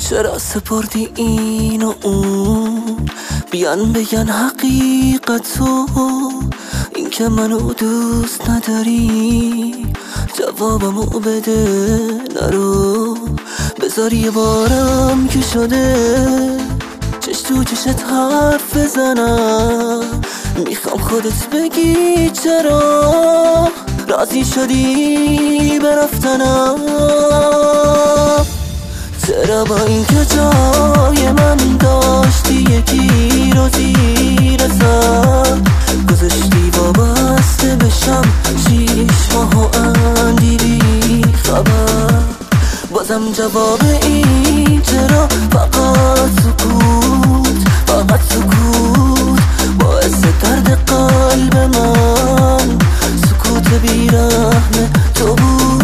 چرا سپردی این و اون، بیان بگن حقیقتو، این که منو دوست نداری جوابمو بده. نرو بذار یه بارم که شده چش تو چشت حرف بزنم. میخوام خودت بگی چرا راضی شدی برفتنم. چرا با این که جای من داشتی یکی رو زیر سر گذاشتی وابسته بشم 6 ماه و اندی بی خبر. بازم جواب این چرا فقط سکوت، فقط سکوت باعث درد قلب من. سکوت بیرحم تو بود.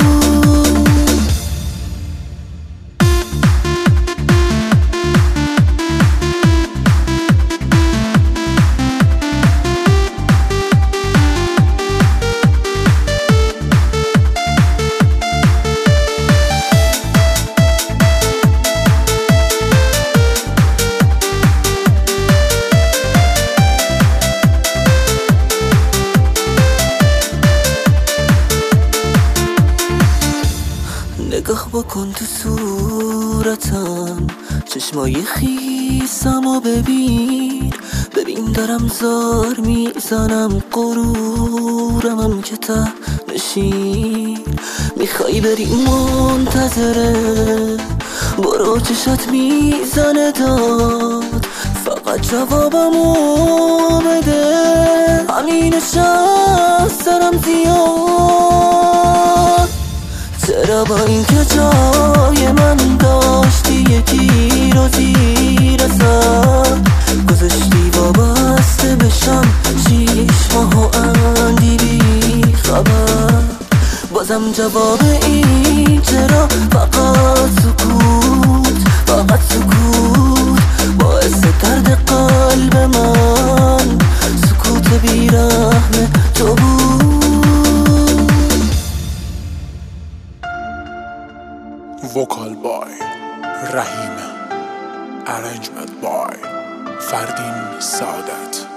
نگاه بکن تو صورتم، چشمای خیسم و ببین دارم زار میزنم، غرورمم که ته نشین. میخوای بری منتظره، برو چشات میزنه داد، فقط جوابمو بده. همینش از سرم زیاد. چرا با این که جای من داشتی یکی رو زیر سر گذاشتی وابسته بشم 6 ماه و اندی بی خبر. بازم جواب این چرا فقط سکوت، فقط سکوت باعث درد قلب من. سکوت بیرحم تو بود. Vocal by Rahim, arrangement by Fardin Sadat.